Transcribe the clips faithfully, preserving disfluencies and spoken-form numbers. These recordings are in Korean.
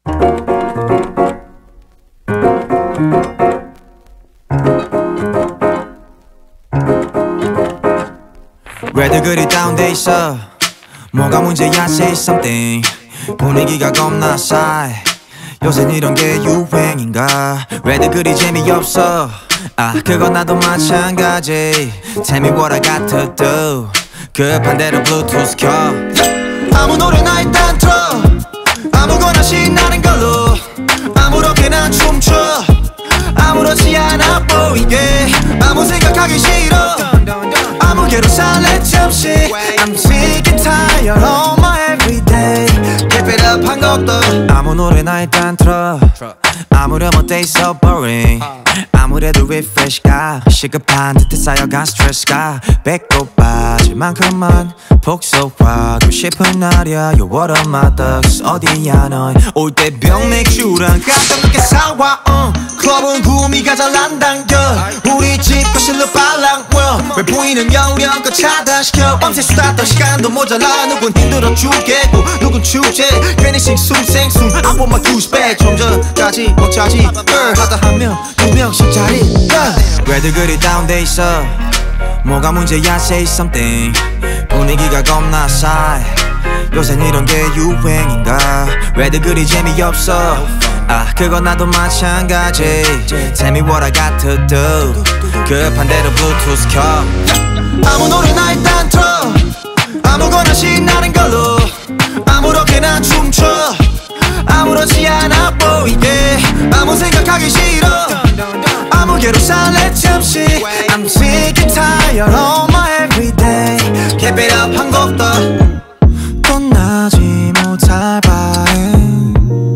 왜들 그리 다운돼 있어? 뭐가 문제야? Say something. 분위기가 겁나 싸해. 요샌 이런 게 유행인가? 왜들 그리 재미없어? 아 그건 나도 마찬가지. Tell me what I got to do. 급한 대로 블루투스 켜. 아무 노래나 일단 틀어. 아무거나 신나는 걸로 아무렇게나 춤춰. 아무렇지 않아 보이게 아무 생각하기 싫어. 아무개로 살래 잠시. I'm sick and tired of my everyday. Keep it up 한 곡도 아무 노래나 일단 틀어. 아무렴 어때 so boring. 아무래도 refresh가 시급한 듯해 쌓여간 스트레스가 배꼽 빠질 만큼만 복속하고 싶은 날이야. You're one of my thugs. 어디야 넌 올 때 병맥주랑 깜짝놀게 사와. uh. 클럽은 구미가 잘 안 당겨. 우리 집 거실로 빨랑워. 왜 보이는 영역껏 차단시켜. 밤새 수다 떨 시간도 모자라. 누군 힘들어 죽겠고 누군 축제. 괜히 싱숭생숭 I want my juice back. 좀 전까지 먹자지 girl 하다 한 명 두 명씩 자리. 왜들 그리 다운돼 있어? 뭐가 문제야? Say something. 분위기가 겁나 싸해. 요샌 이런 게 유행인가? 왜들 그리 재미없어? 아 그건 나도 마찬가지. Tell me what I got to do. 급한 대로 블루투스 켜. 아무 노래나 일단 틀어. 아무거나 신나는 걸로 아무렇게나 춤춰. 아무렇지 않아 보이게 아무 생각하기 싫어. 아무개로 살래 잠시. I'm sick and tired of my everyday. Keep it up 한 곡 더. 떠나지 못할 바엔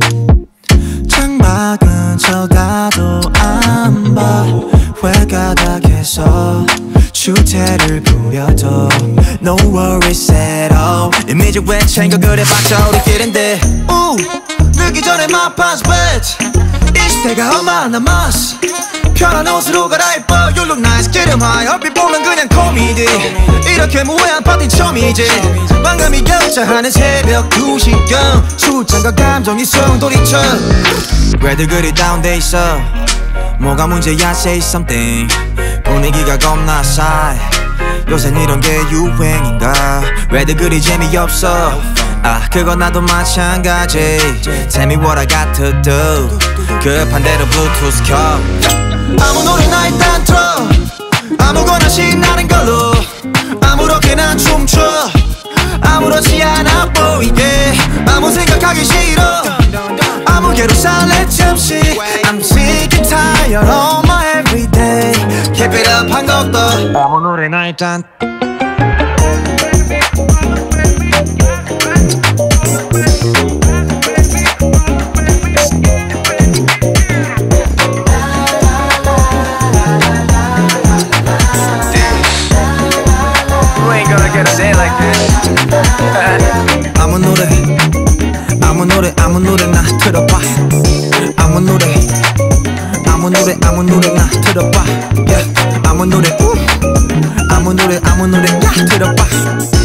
창밖은 쳐다도 안 봐. 회가닥에서 주태를 부려도 No worries at all. 이미지 왜 챙겨 그래봤자 우리끼린데. 우 늦기 전에 my pants bitch. 이 시대가 얼마 남았어. 편한 옷으로 갈아입어. You look nice get em high. 얼핏 보면 그냥 코미디. 이렇게 무해한 파티 처음이지. 반감이 격차하는 새벽 두 시경. 술잔과 감정이 송돌이쳐. 왜들 그리 다운돼 있어? 뭐가 문제야? Say something. 분위기가 겁나 싸해. 요샌 이런 게 유행인가? 왜들 그리 재미없어? 아 그건 나도 마찬가지. Tell me what I got to do. 급한 대로 블루투스 켜. 아무 노래나 일단 틀어. 아무거나 신나는 걸로 아무렇게나 춤춰. 아무렇지 않아 보이게 아무 생각하기 싫어. 아무개로 살래 잠시. I'm sick and tired of my everyday. Keep it up 한 곡 더. 아무 노래나 일단 아무 노래 아무 노래 아무 노래나 틀어봐. 아무 노래 아무 노래 아무 노래나 틀어봐. yeah. 아무 노래 우 아무 노래 아무 노래나 틀어봐.